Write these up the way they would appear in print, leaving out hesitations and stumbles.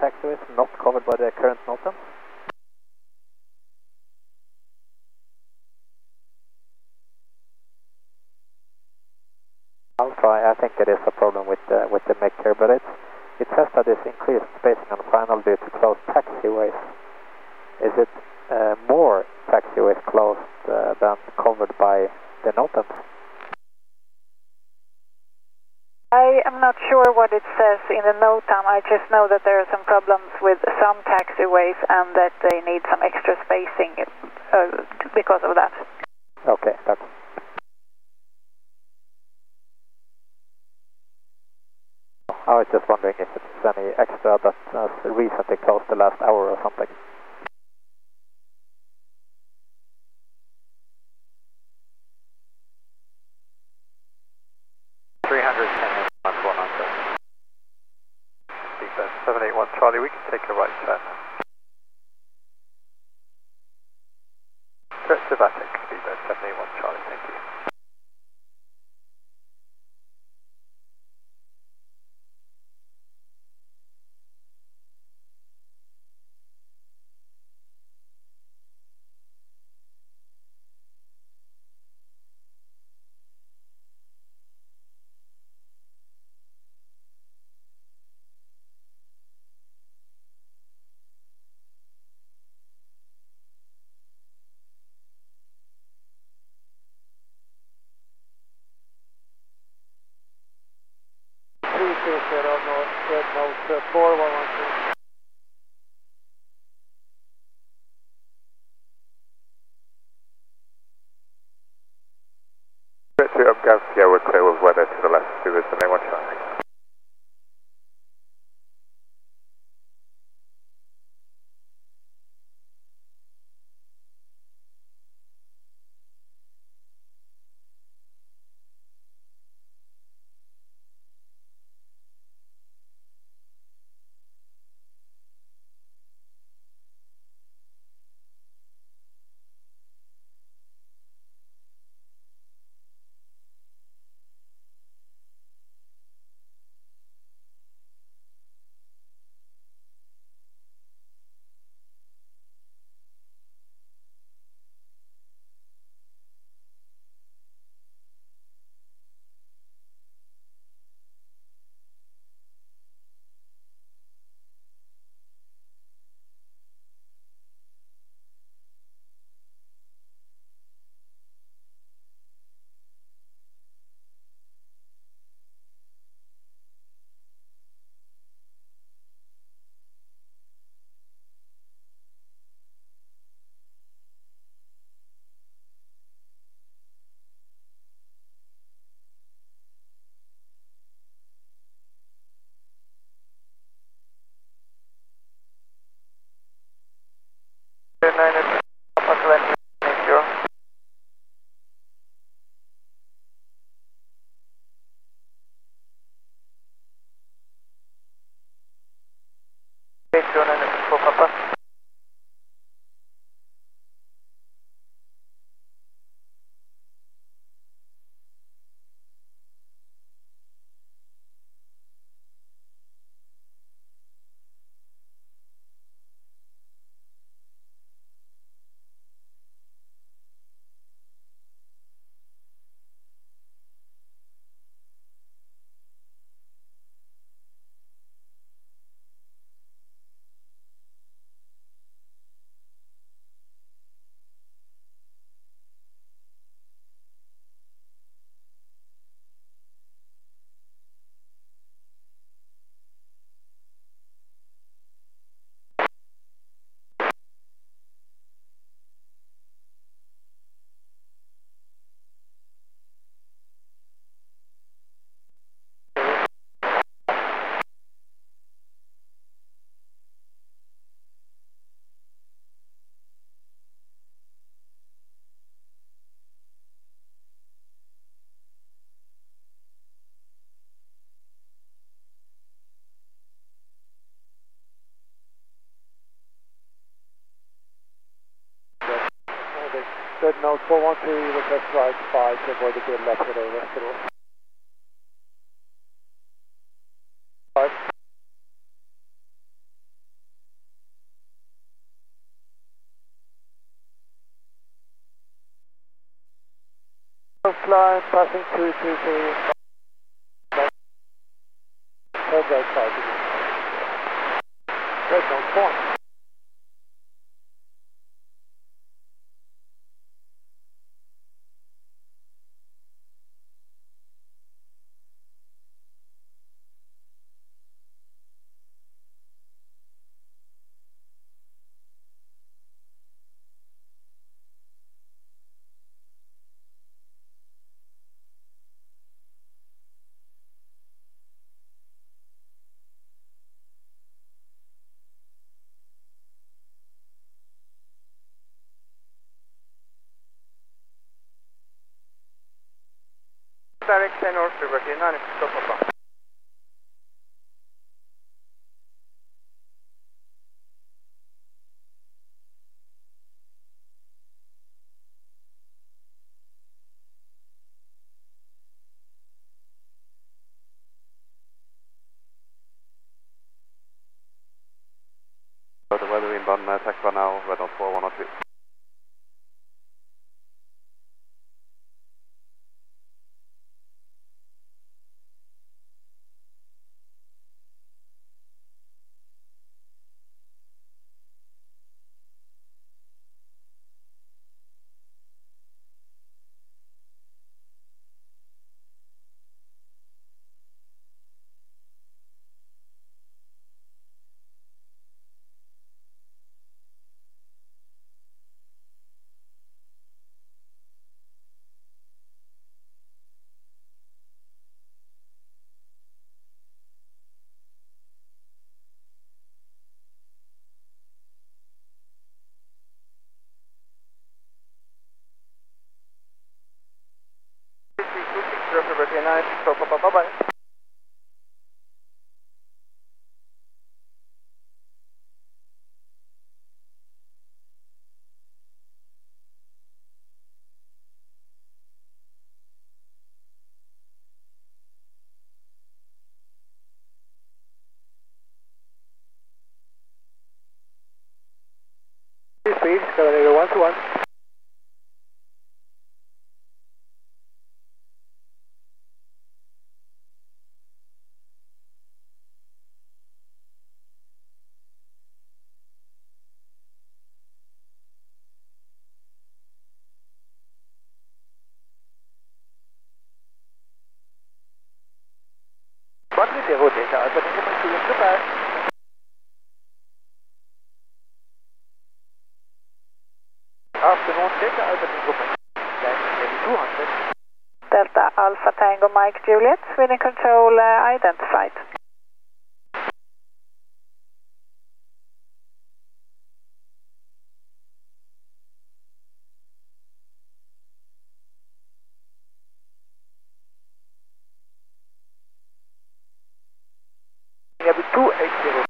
taxiways not covered by the current NOTAM? I'll try. I think it is a problem with the MIC here, but it says that it's increased spacing on final due to closed taxiways. Is it more taxiways closed than covered by the NOTAMs? I am not sure what it says in the NOTAM. I just know that there are some problems with some taxiways and that they need some extra spacing because of that. Okay, that's... I was just wondering if it's any extra that has recently closed the last hour or something. Speedbird 781 Charlie, we can take a right turn now. Direct to Vatic, Speedbird 781 Charlie, thank you. Red Note 4112. To Garcia, we're clear with weather to the left, Speedbird 781 Charlie. Red Note 413, request right 5 to avoid the build-up to the hospital. 5. line, passing 223. Turn right side again. Red nose 4. Direct 10 North Liberty 9, stop Papa. The weather inbound Takva now, red on 4102. Liberty 9, stop Papa, bye bye. Speed, Scandinavia 121. Afternoon, Delta Alpha Tango Mike. Landing 200. Delta Alpha Tango Mike Juliet, Sweden Control identified. Heavy 280.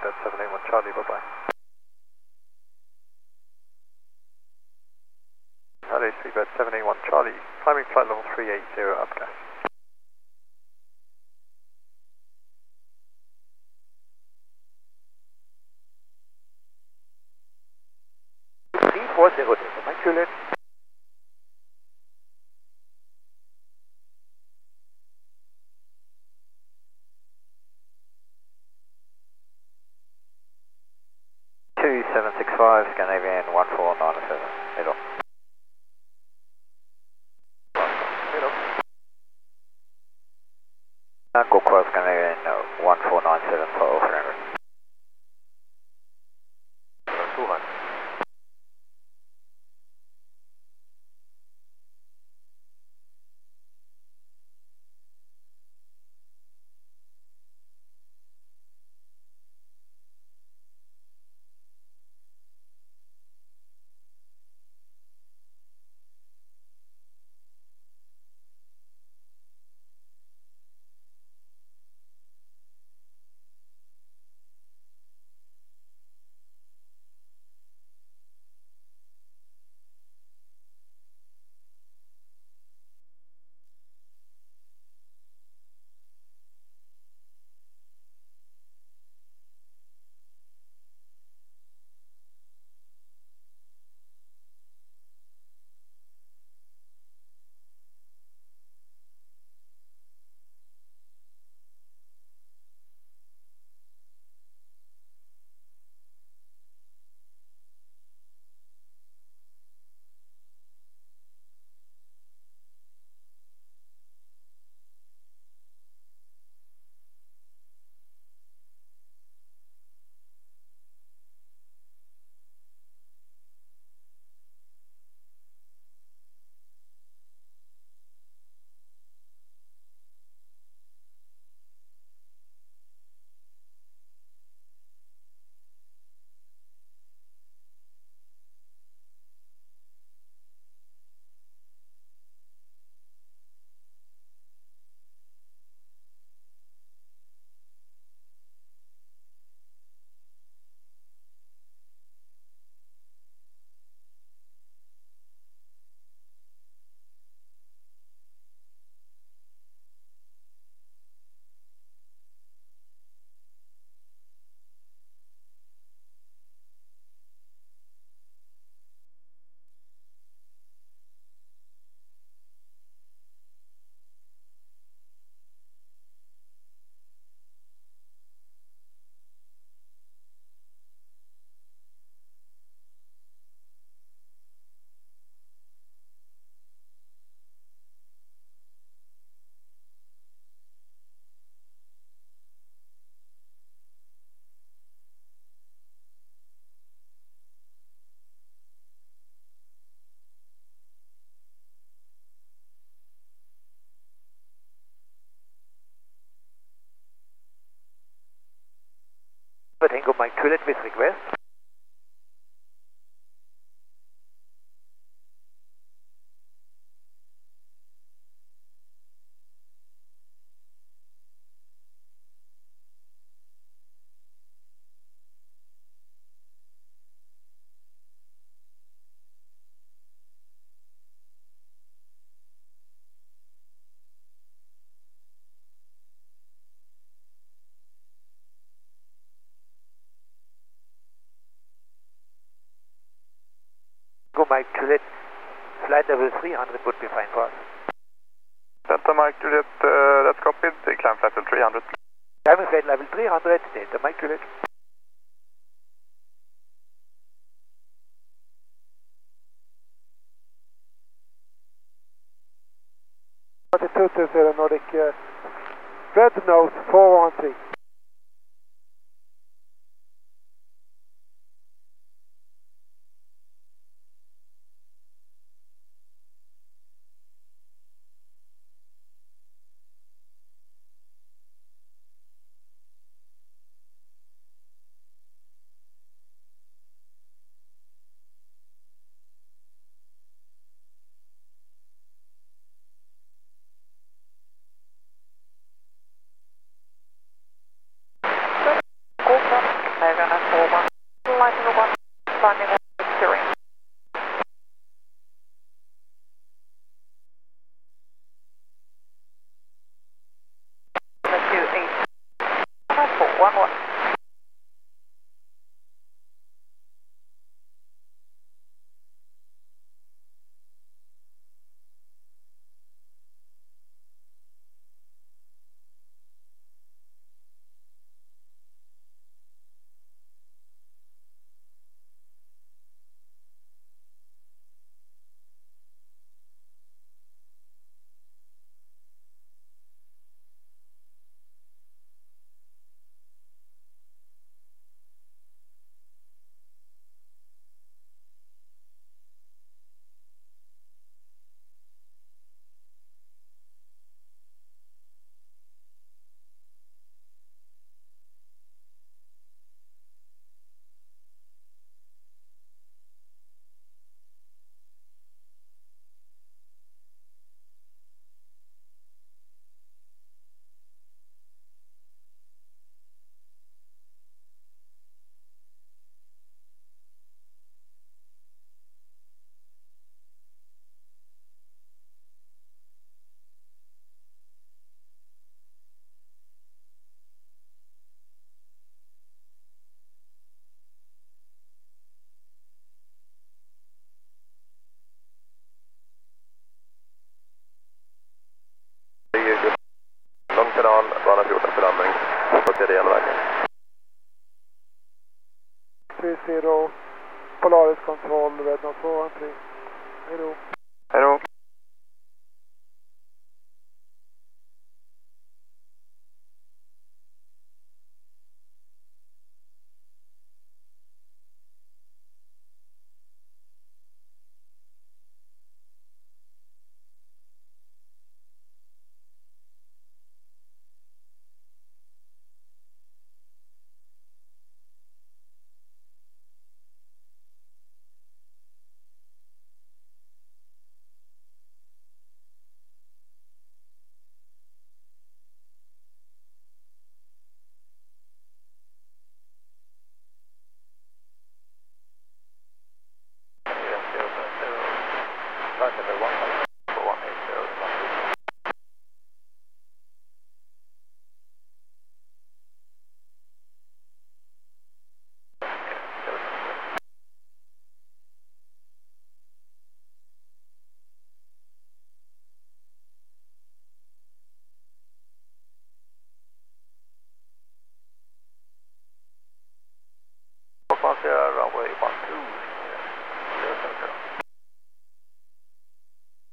Seabed 781 Charlie, bye-bye. Hello, Seabed 781 Charlie, climbing flight level 380, up gas. C40, immaculate. Two 765, Scandinavian 1497, middle. Middle. Go Quest Scandinavian 1497 for 0300. 200. Tango Mike Juliet with request. Go Mike Juliet, flight level 300 would be fine for us. Delta Mike Juliet, that's copied. Climb flight level 300. Climbing flight level 300, Delta Mike Juliet. Nordic, red nose 413. entering. Two, 8, 411. Lång kanal, bana 14 för landning. På tredje järnvägen. 30, Polaris Control, Red Note 413. Hej då. Hej då. Runway 12.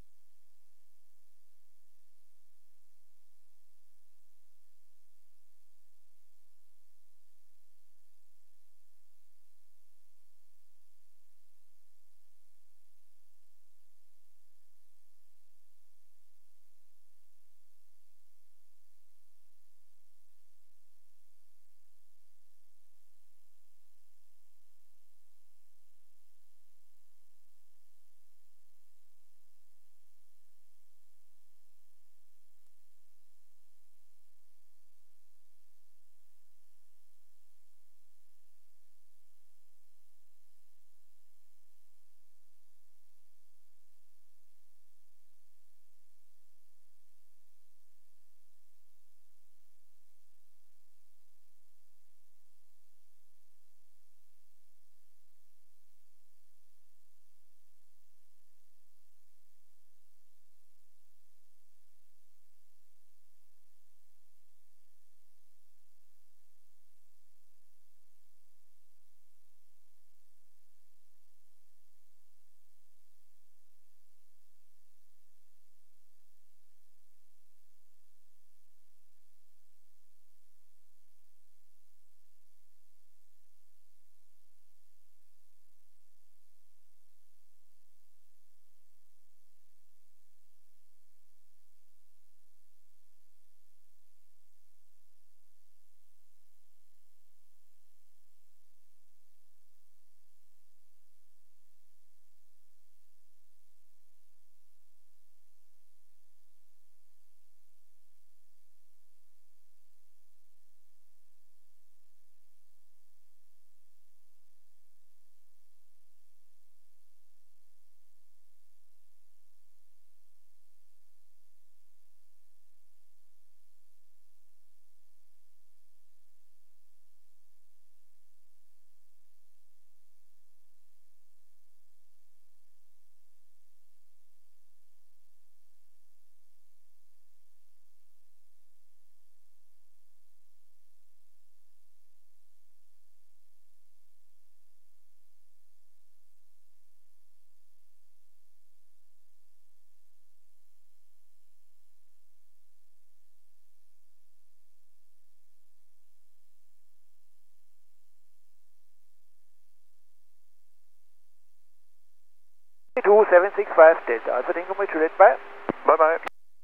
2765 Delta Alpha Tango Mike Juliet, bye. Bye-bye.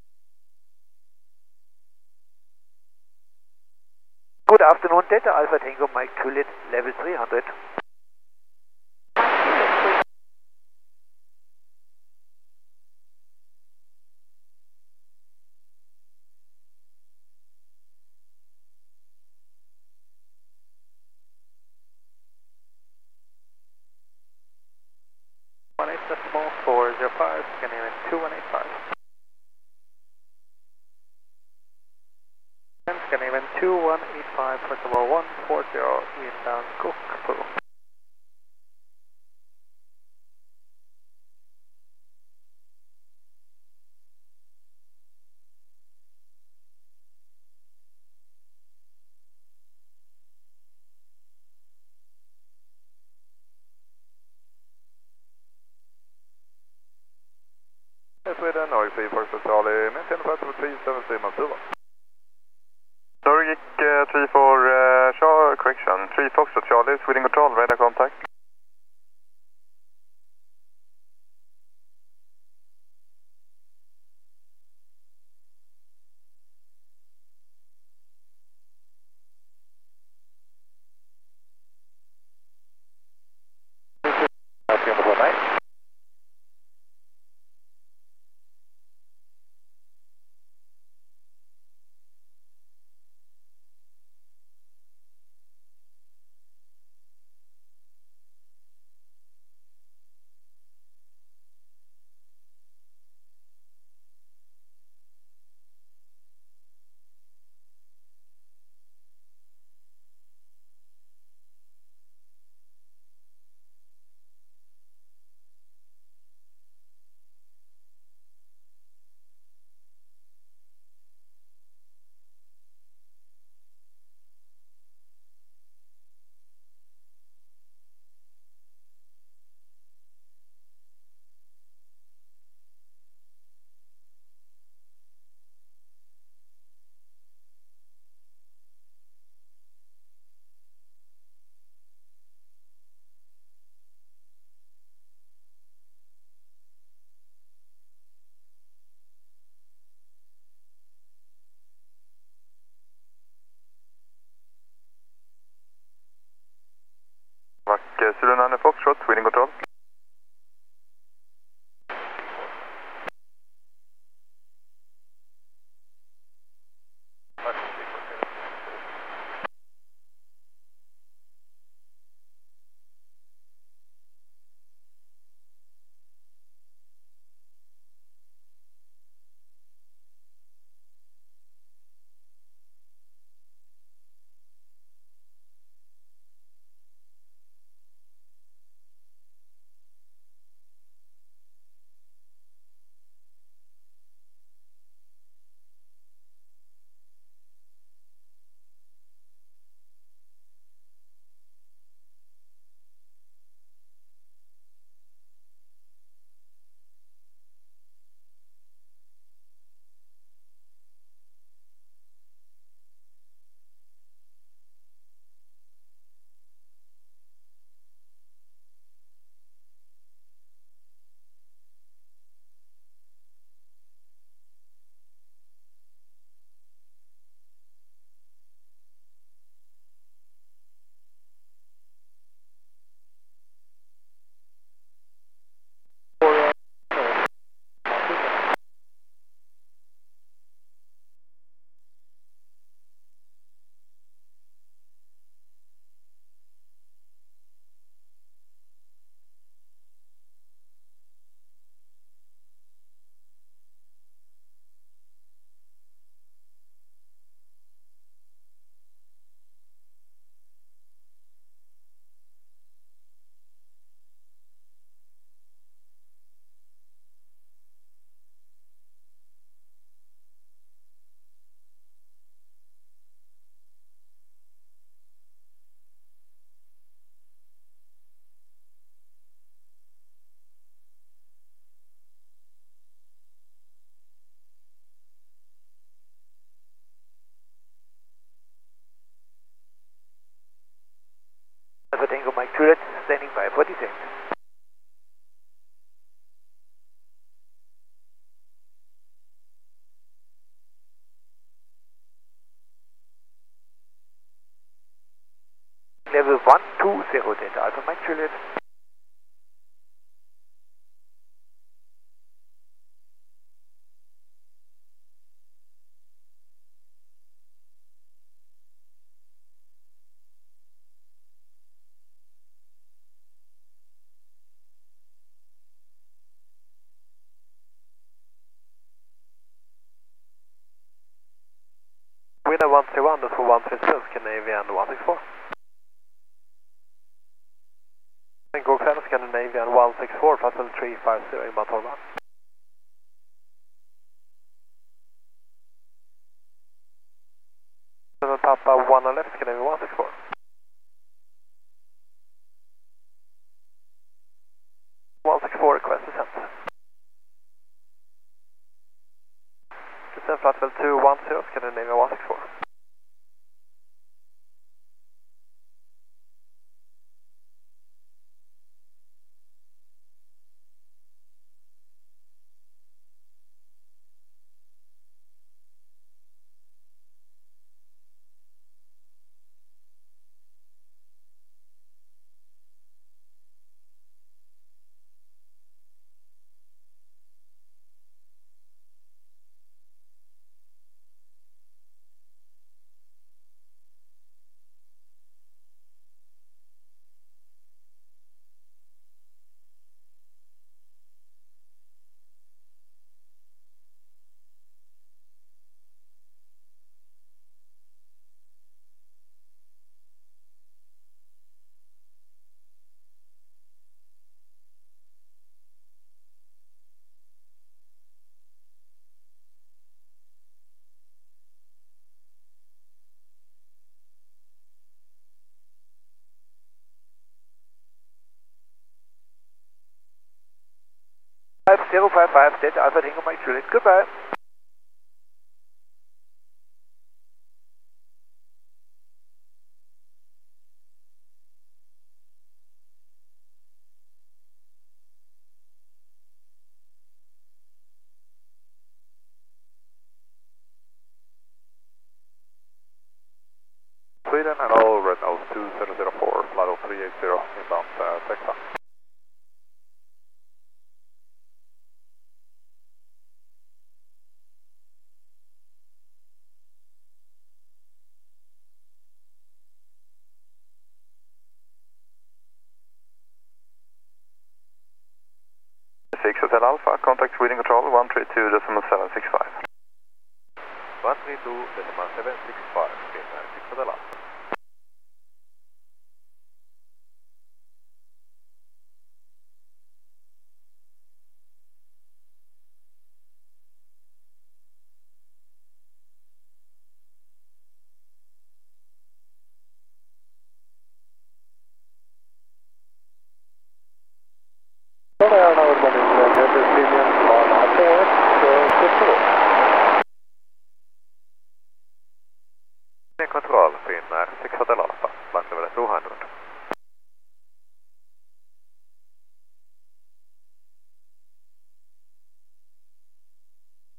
Good afternoon, Delta Alpha Tango Mike Juliet, level 300. Decimal 405, Scandinavian 2185. Scandinavian 2185, Festival 140, inbound Gokpo. Sweden, RC Fox Charlie, maintain flight level 373 Maldiva. Nordic 34, correction, 3 Foxtrot Charlie, Sweden Control, radar contact. Zulu 9 Foxtrot, Sweden Control. 1, that's for 130, Scandinavian 164. God kväll, Scandinavian 164, Flight 350, inbound 12. Papa 1 on left, Scandinavian 164. Request descent. Descent flight level 210, Scandinavian 164. Five 055, Delta Alpha Tango Mike Juliet, goodbye. Sweden, hello, Red Nose 2004, flight 380, inbound Texas. Hotel Alpha, contact Sweden Control 132.765. 132.765, okay, 6 Hotel Alpha.